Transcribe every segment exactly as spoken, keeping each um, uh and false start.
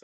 So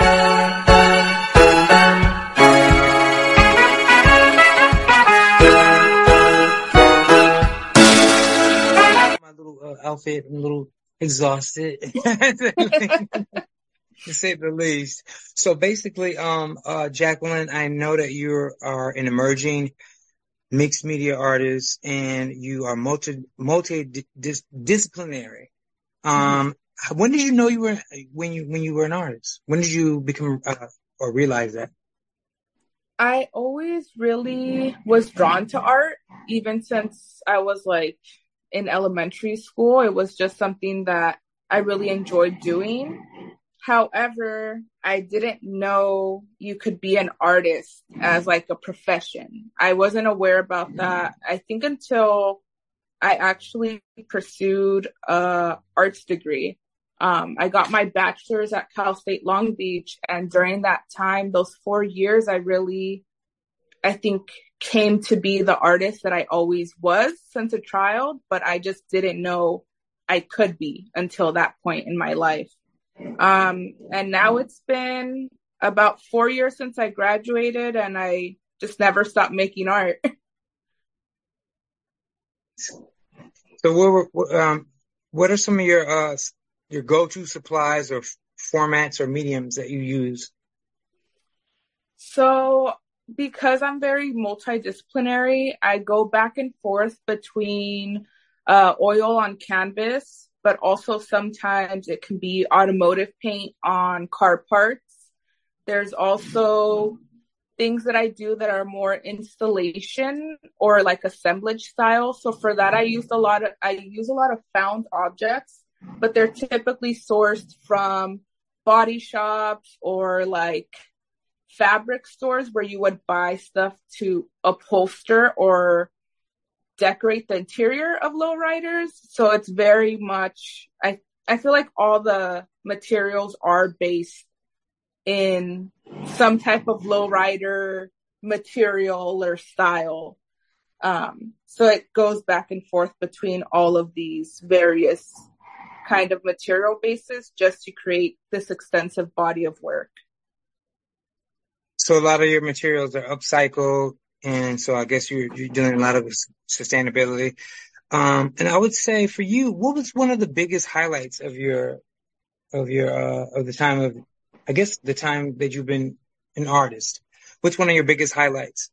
my little uh, outfit, I'm a little exhausted, to say the least. So basically, um, uh, Jacqueline, I know that you are an emerging mixed media artist and you are multi multi dis disciplinary. Um, when did you know you were when you when you were an artist? When did you become uh, or realize that? I always really was drawn to art, even since I was like in elementary school. It was just something that I really enjoyed doing. However, I didn't know you could be an artist as like a profession. I wasn't aware about that. I think until I actually pursued a arts degree. Um, I got my bachelor's at Cal State Long Beach, and during that time, those four years, I really, I think, came to be the artist that I always was since a child, but I just didn't know I could be until that point in my life. Um, and now it's been about four years since I graduated, and I just never stopped making art. So what were, um, what are some of your uh your go-to supplies or f- formats or mediums that you use? So, because I'm very multidisciplinary, I go back and forth between uh, oil on canvas, but also sometimes it can be automotive paint on car parts. There's also things that I do that are more installation or like assemblage style. So for that, I use a lot of I use a lot of found objects, but they're typically sourced from body shops or like fabric stores where you would buy stuff to upholster or decorate the interior of lowriders. So it's very much I I feel like all the materials are based in some type of lowrider material or style. Um, so it goes back and forth between all of these various kind of material bases just to create this extensive body of work. So a lot of your materials are upcycled, and so I guess you're you're doing a lot of sustainability. Um, and I would say for you, what was one of the biggest highlights of your of your uh of the time of I guess the time that you've been an artist? What's one of your biggest highlights?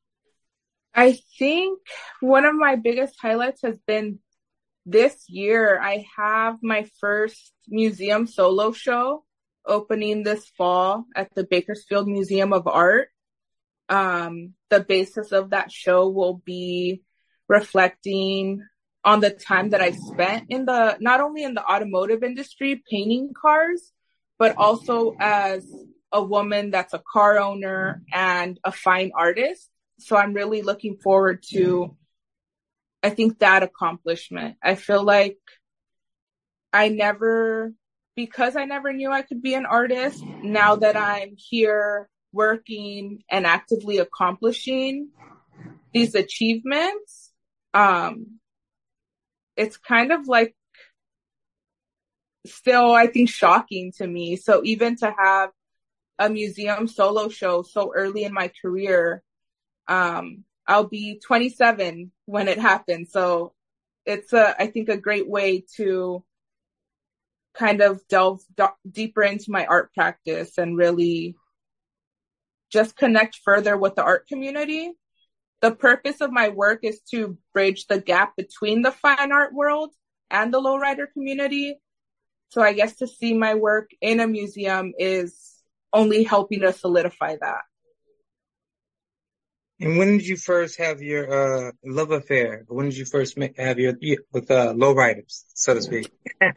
I think one of my biggest highlights has been this year. I have my first museum solo show opening this fall at the Bakersfield Museum of Art. Um, the basis of that show will be reflecting on the time that I spent in the, not only in the automotive industry painting cars, but also as a woman that's a car owner and a fine artist. So I'm really looking forward to, I think, that accomplishment. I feel like I never, because I never knew I could be an artist, now that I'm here working and actively accomplishing these achievements, um, it's kind of like still, I think, shocking to me. So even to have a museum solo show so early in my career, um, I'll be twenty-seven when it happens. So it's a, I think, a great way to kind of delve d- deeper into my art practice and really just connect further with the art community. The purpose of my work is to bridge the gap between the fine art world and the lowrider community. So I guess to see my work in a museum is only helping to solidify that. And when did you first have your uh love affair? When did you first make, have your with uh lowriders, so to speak?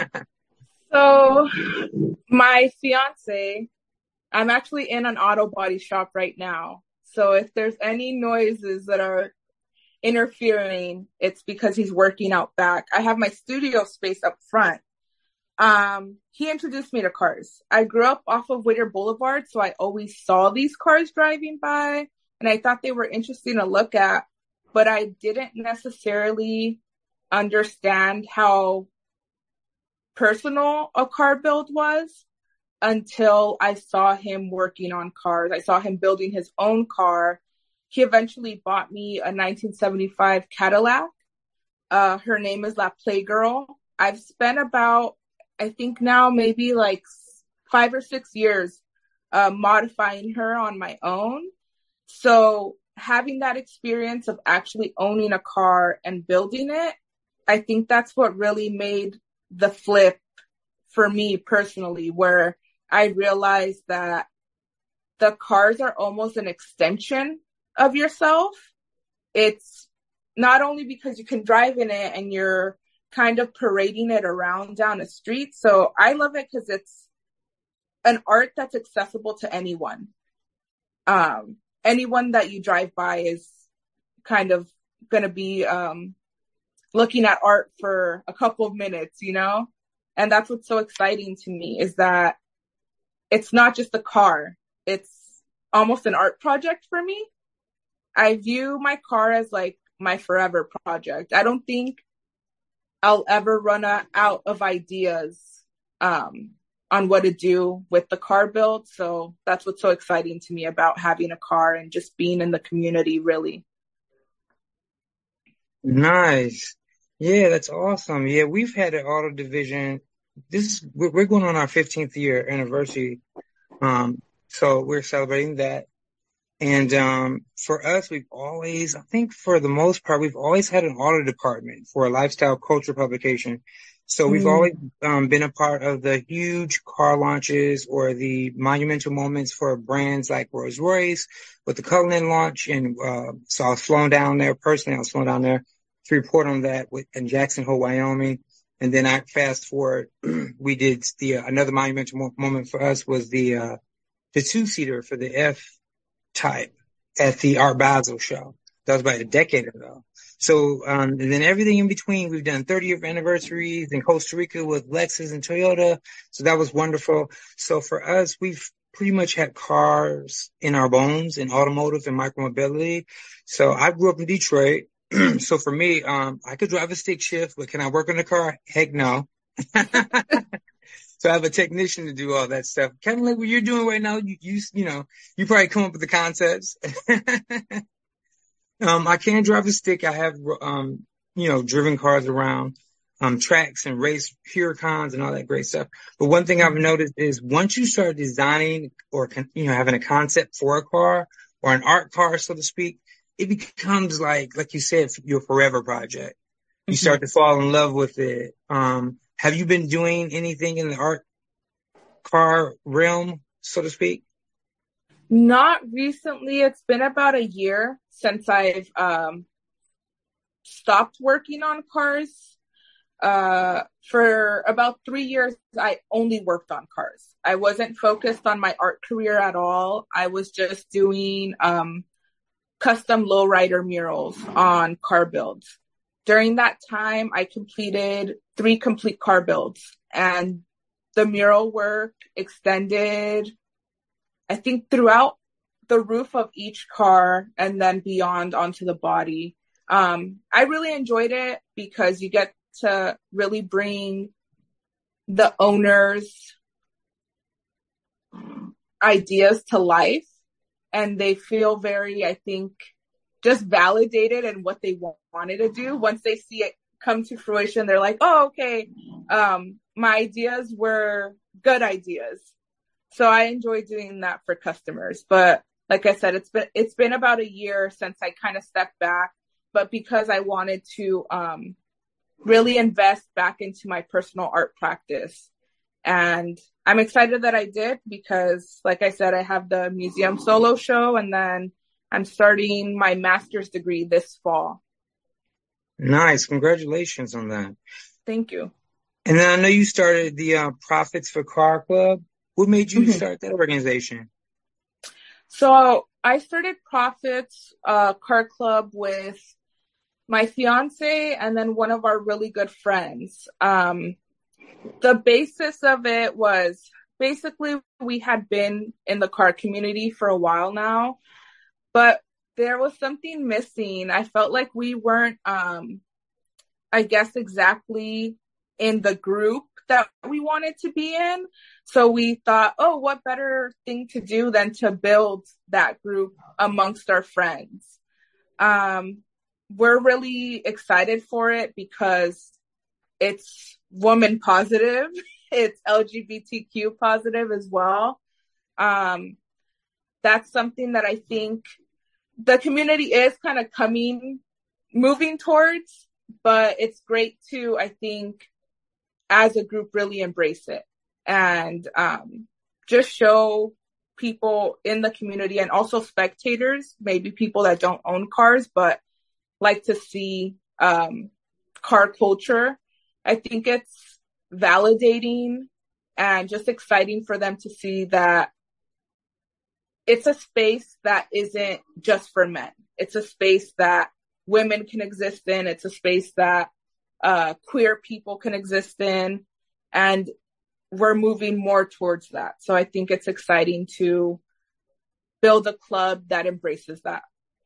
So my fiance, I'm actually in an auto body shop right now. So if there's any noises that are interfering, it's because he's working out back. I have my studio space up front. Um, he introduced me to cars. I grew up off of Whittier Boulevard, so I always saw these cars driving by, and I thought they were interesting to look at, but I didn't necessarily understand how personal a car build was. until I saw him working on cars. I saw him building his own car. He eventually bought me a nineteen seventy-five Cadillac. Uh, her name is La Playgirl. I've spent about, I think now maybe like five or six years uh, modifying her on my own. So having that experience of actually owning a car and building it, I think that's what really made the flip for me personally, where I realized that the cars are almost an extension of yourself. It's not only because you can drive in it and you're kind of parading it around down a street. So I love it because it's an art that's accessible to anyone. Um, anyone that you drive by is kind of going to be um, looking at art for a couple of minutes, you know? And that's what's so exciting to me, is that it's not just a car. It's almost an art project for me. I view my car as like my forever project. I don't think I'll ever run a, out of ideas um, on what to do with the car build. So that's what's so exciting to me about having a car and just being in the community, really. Nice. Yeah, that's awesome. Yeah, we've had an auto division. This is, we're, we're going on our fifteenth year anniversary. Um, so we're celebrating that. And um, for us, we've always, I think for the most part, we've always had an auto department for a lifestyle culture publication. So we've mm. always um, been a part of the huge car launches or the monumental moments for brands like Rolls-Royce with the Cullinan launch. And uh, so I was flown down there personally. I was flown down there to report on that with, in Jackson Hole, Wyoming. And then I fast forward, we did the uh, another monumental mo- moment for us was the uh, the two-seater for the F type at the Art Basel show. That was about a decade ago. So, um, and then everything in between, we've done thirtieth anniversaries in Costa Rica with Lexus and Toyota. So that was wonderful. So for us, we've pretty much had cars in our bones in automotive and micromobility. So I grew up in Detroit. So for me, um, I could drive a stick shift, but can I work on the car? Heck no. So I have a technician to do all that stuff. Kind of like what you're doing right now. You, you, you know, you probably come up with the concepts. um, I can drive a stick. I have, um, you know, driven cars around, um, tracks and race Huracans and all that great stuff. But one thing I've noticed is once you start designing or, you know, having a concept for a car or an art car, so to speak, it becomes like, like you said, your forever project. You mm-hmm. start to fall in love with it. Um, Have you been doing anything in the art car realm, so to speak? Not recently. It's been about a year since I've um, stopped working on cars. Uh, for about three years, I only worked on cars. I wasn't focused on my art career at all. I was just doing um, custom lowrider murals on car builds. During that time, I completed three complete car builds, and the mural work extended, I think, throughout the roof of each car and then beyond onto the body. Um, I really enjoyed it because you get to really bring the owner's ideas to life, and they feel very, I think, just validated in what they wanted to do. Once they see it come to fruition, they're like, oh, okay, um, my ideas were good ideas. So I enjoy doing that for customers. But like I said, it's been, it's been about a year since I kind of stepped back, but because I wanted to, um, really invest back into my personal art practice. And I'm excited that I did because, like I said, I have the museum solo show, and then I'm starting my master's degree this fall. Nice. Congratulations on that. Thank you. And then I know you started the uh, Profits for Car Club. What made you mm-hmm. start that organization? So I started Profits uh, Car Club with my fiance and then one of our really good friends. Um, the basis of it was basically we had been in the car community for a while now, but there was something missing. I felt like we weren't, um, I guess, exactly in the group that we wanted to be in. So we thought, oh, what better thing to do than to build that group amongst our friends. Um, we're really excited for it because it's woman positive. It's L G B T Q positive as well. Um, that's something that I think the community is kind of coming, moving towards, but it's great to, I think, as a group, really embrace it and um, just show people in the community and also spectators, maybe people that don't own cars, but like to see um, car culture. I think it's validating and just exciting for them to see that it's a space that isn't just for men. It's a space that women can exist in. It's a space that uh, queer people can exist in. And we're moving more towards that. So I think it's exciting to build a club that embraces that.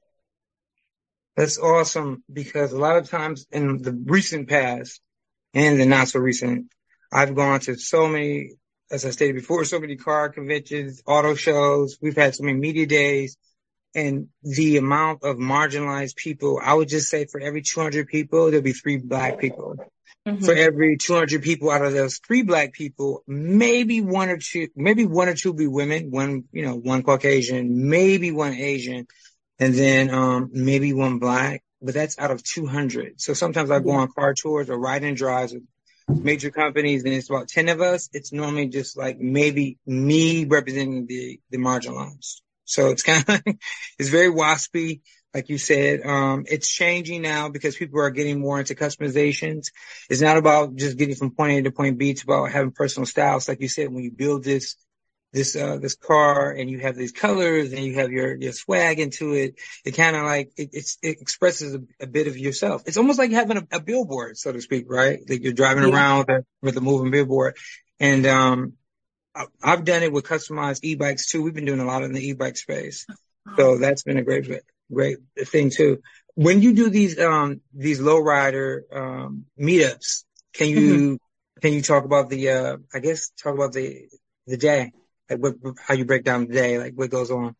That's awesome, because a lot of times in the recent past and the not so recent, I've gone to so many, as I stated before, so many car conventions, auto shows. We've had so many media days, and the amount of marginalized people, I would just say for every two hundred people, there'll be three black people. Mm-hmm. For every two hundred people, out of those three black people, maybe one or two, maybe one or two be women, one, you know, one Caucasian, maybe one Asian, and then um maybe one black, but that's out of two hundred. So sometimes I go on car tours or ride-in drives with major companies, and it's about ten of us. It's normally just like maybe me representing the, the marginalized. So it's kind of, it's very waspy. Like you said, um, it's changing now because people are getting more into customizations. It's not about just getting from point A to point B. It's about having personal styles. Like you said, when you build this, this, uh, this car and you have these colors and you have your, your swag into it, it kind of like, it, it's, it expresses a, a bit of yourself. It's almost like having a, a billboard, so to speak, right? Like you're driving yeah. around with a, with a moving billboard. And, um, I've done it with customized e-bikes too. We've been doing a lot in the e-bike space. So that's been a great, great thing too. When you do these, um, these lowrider, um, meetups, can you, mm-hmm. can you talk about the, uh, I guess talk about the, the day, like what, how you break down the day, like what goes on?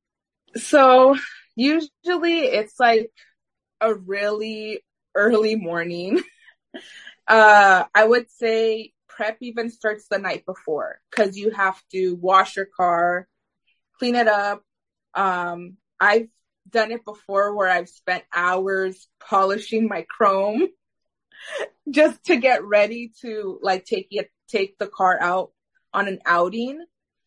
So usually it's like a really early morning. uh, I would say prep even starts the night before, because you have to wash your car, clean it up. Um, I've done it before where I've spent hours polishing my chrome just to get ready to like take it, take the car out on an outing.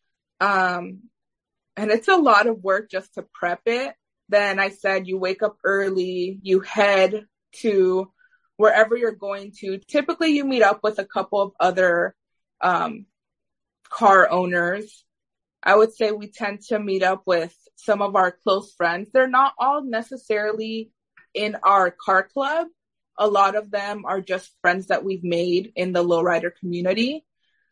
Um, and it's a lot of work just to prep it. Then I said, you wake up early, you head to wherever you're going to. Typically you meet up with a couple of other, um, car owners. I would say we tend to meet up with some of our close friends. They're not all necessarily in our car club. A lot of them are just friends that we've made in the lowrider community.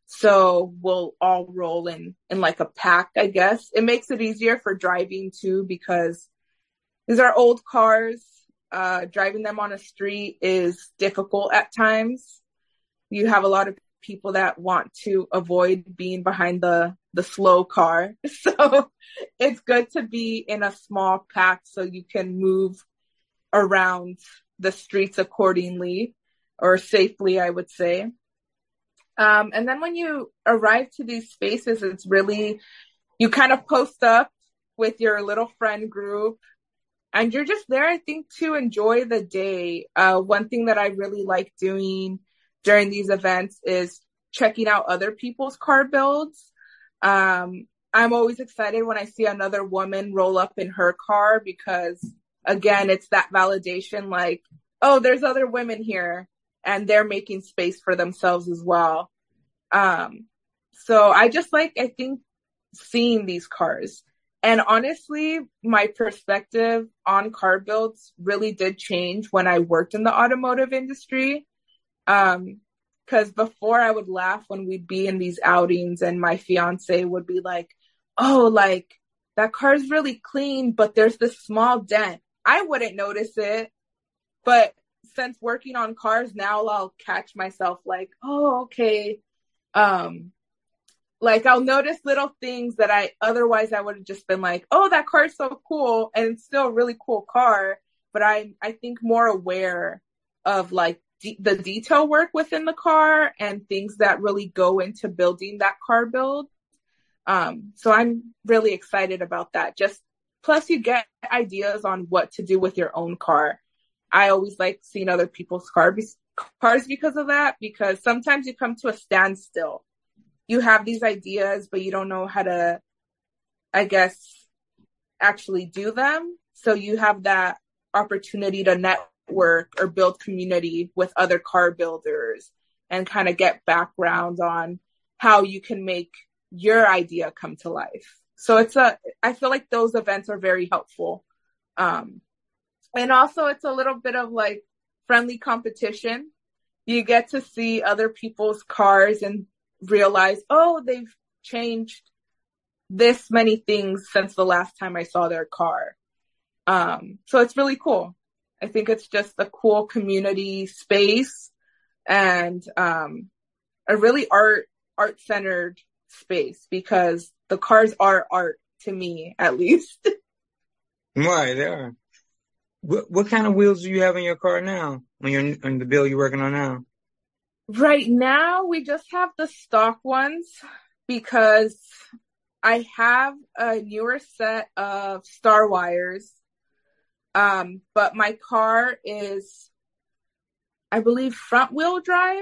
So we'll all roll in, in like a pack, I guess. It makes it easier for driving too, because these are old cars. Uh, driving them on a street is difficult at times. You have a lot of people that want to avoid being behind the, the slow car. So it's good to be in a small pack so you can move around the streets accordingly, or safely, I would say. Um, and then when you arrive to these spaces, it's really, you kind of post up with your little friend group, and you're just there, I think, to enjoy the day. Uh, one thing that I really like doing during these events is checking out other people's car builds. Um, I'm always excited when I see another woman roll up in her car, because again, it's that validation, like, oh, there's other women here and they're making space for themselves as well. Um, so I just like, I think, seeing these cars. And honestly, my perspective on car builds really did change when I worked in the automotive industry. Um, Because before I would laugh when we'd be in these outings and my fiance would be like, oh, like that car's really clean, but there's this small dent. I wouldn't notice it, but since working on cars, now I'll catch myself like, oh, okay. Um, like I'll notice little things that I otherwise I would have just been like, oh, that car is so cool, and it's still a really cool car. But I I think more aware of like de- the detail work within the car and things that really go into building that car build. Um, so I'm really excited about that. Just plus you get ideas on what to do with your own car. I always like seeing other people's car be- cars because of that, because sometimes you come to a standstill. You have these ideas, but you don't know how to, I guess, actually do them. So you have that opportunity to network or build community with other car builders and kind of get background on how you can make your idea come to life. So it's a, I feel like those events are very helpful. Um, and also it's a little bit of like friendly competition. You get to see other people's cars and realize, oh, they've changed this many things since the last time I saw their car. Um, so it's really cool. I think it's just a cool community space and um, a really art art centered space, because the cars are art to me, at least. Right, they are. What, what kind of wheels do you have in your car now? On your on the build you're working on now? Right now, we just have the stock ones because I have a newer set of Star Wires. Um, but my car is, I believe, front wheel drive.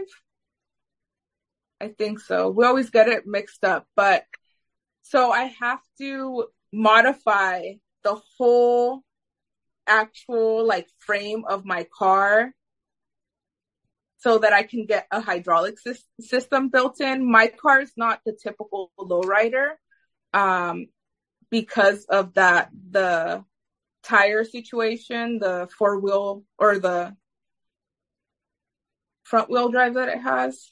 I think so. We always get it mixed up, but so I have to modify the whole actual like frame of my car so that I can get a hydraulic sy- system built in. My car is not the typical lowrider um, because of that, the tire situation, the four wheel or the front wheel drive that it has.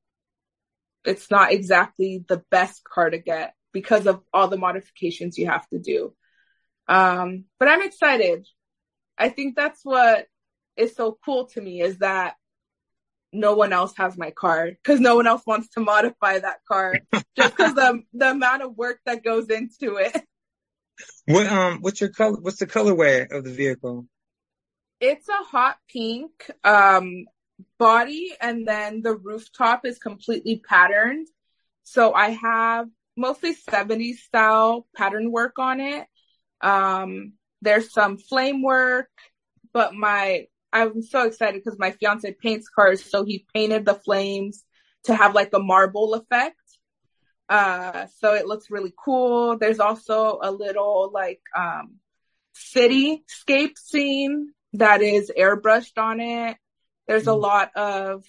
It's not exactly the best car to get because of all the modifications you have to do. Um, but I'm excited. I think that's what is so cool to me, is that no one else has my car because no one else wants to modify that car just because the the amount of work that goes into it. What um what's your color what's the colorway of the vehicle? It's a hot pink um body, and then the rooftop is completely patterned. So I have mostly seventies style pattern work on it. Um there's some flame work, but my I'm so excited because my fiance paints cars, so he painted the flames to have like a marble effect. Uh, so it looks really cool. There's also a little like um, cityscape scene that is airbrushed on it. There's a lot of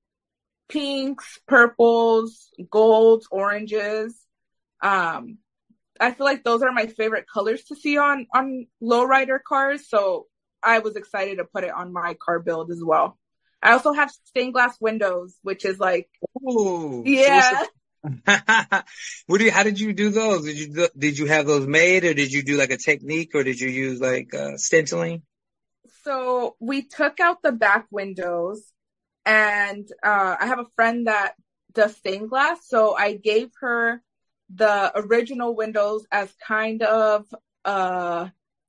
pinks, purples, golds, oranges. Um, I feel like those are my favorite colors to see on on lowrider cars. So I was excited to put it on my car build as well. I also have stained glass windows, which is like, Ooh, yeah. So the, what do you, how did you do those? Did you did you have those made, or did you do like a technique, or did you use like uh, stenciling? So we took out the back windows, and uh, I have a friend that does stained glass, so I gave her the original windows as kind of uh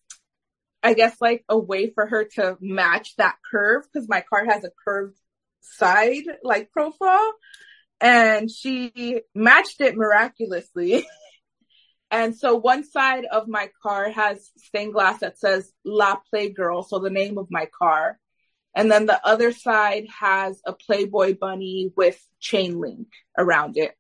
I guess like a way for her to match that curve, because my car has a curved side like profile, and she matched it miraculously. And so one side of my car has stained glass that says La Playgirl, so the name of my car. And then the other side has a Playboy bunny with chain link around it.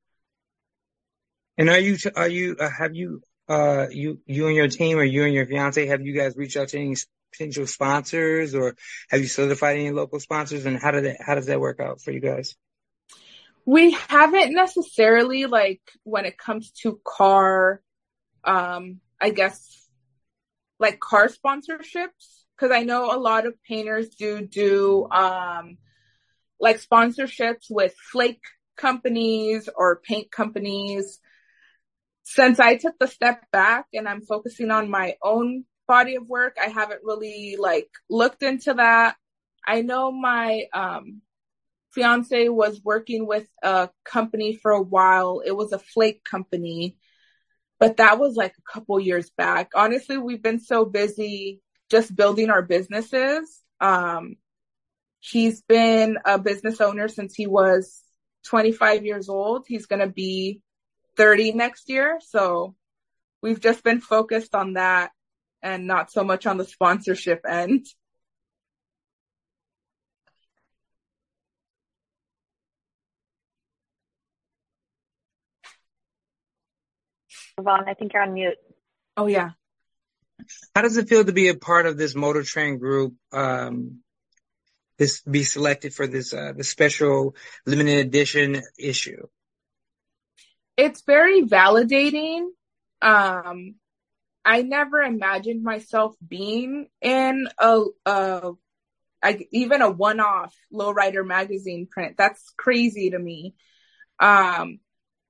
And are you are you uh, have you uh you you and your team, or you and your fiance, have you guys reached out to any potential sponsors, or have you solidified any local sponsors, and how did that how does that work out for you guys? We haven't necessarily, like when it comes to car, um, I guess like car sponsorships, because I know a lot of painters do do um like sponsorships with flake companies or paint companies. Since I took the step back and I'm focusing on my own body of work, I haven't really like looked into that. I know my um, fiance was working with a company for a while. It was a flake company, but that was like a couple years back. Honestly, we've been so busy just building our businesses. Um, he's been a business owner since he was twenty-five years old. He's going to be thirty next year. So we've just been focused on that and not so much on the sponsorship end. Yvonne, I think you're on mute. Oh, yeah. How does it feel to be a part of this Motor Trend group? Um, this be selected for this uh, the special limited edition issue? It's very validating. Um, I never imagined myself being in a, a I, even a one-off Lowrider magazine print. That's crazy to me. Um,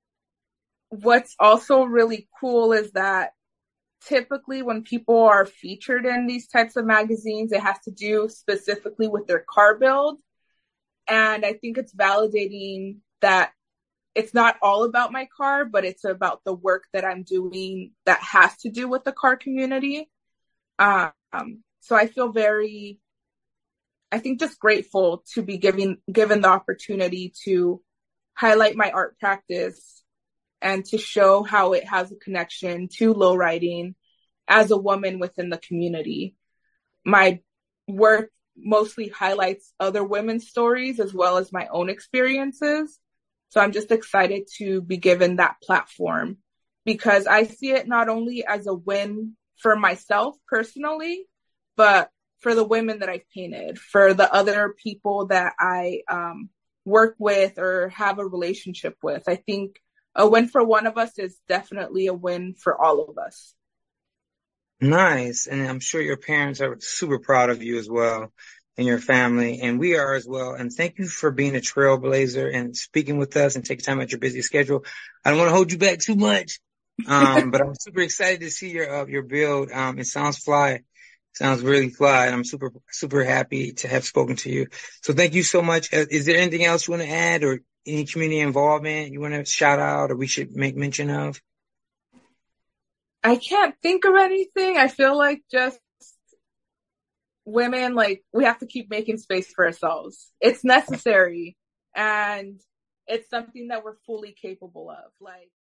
what's also really cool is that typically when people are featured in these types of magazines, it has to do specifically with their car build. And I think it's validating that it's not all about my car, but it's about the work that I'm doing that has to do with the car community. Um, so I feel very, I think just grateful to be given, given the opportunity to highlight my art practice and to show how it has a connection to lowriding as a woman within the community. My work mostly highlights other women's stories as well as my own experiences. So I'm just excited to be given that platform because I see it not only as a win for myself personally, but for the women that I've painted, for the other people that I um, work with or have a relationship with. I think a win for one of us is definitely a win for all of us. Nice. And I'm sure your parents are super proud of you as well and your family. And we are as well. And thank you for being a trailblazer and speaking with us and taking time out your busy schedule. I don't want to hold you back too much. Um, but I'm super excited to see your, uh, your build. Um, it sounds fly. Sounds really fly. I'm super, super happy to have spoken to you. So thank you so much. Uh, is there anything else you want to add or any community involvement you want to shout out or we should make mention of? I can't think of anything. I feel like just women, like, we have to keep making space for ourselves. It's necessary and it's something that we're fully capable of. Like,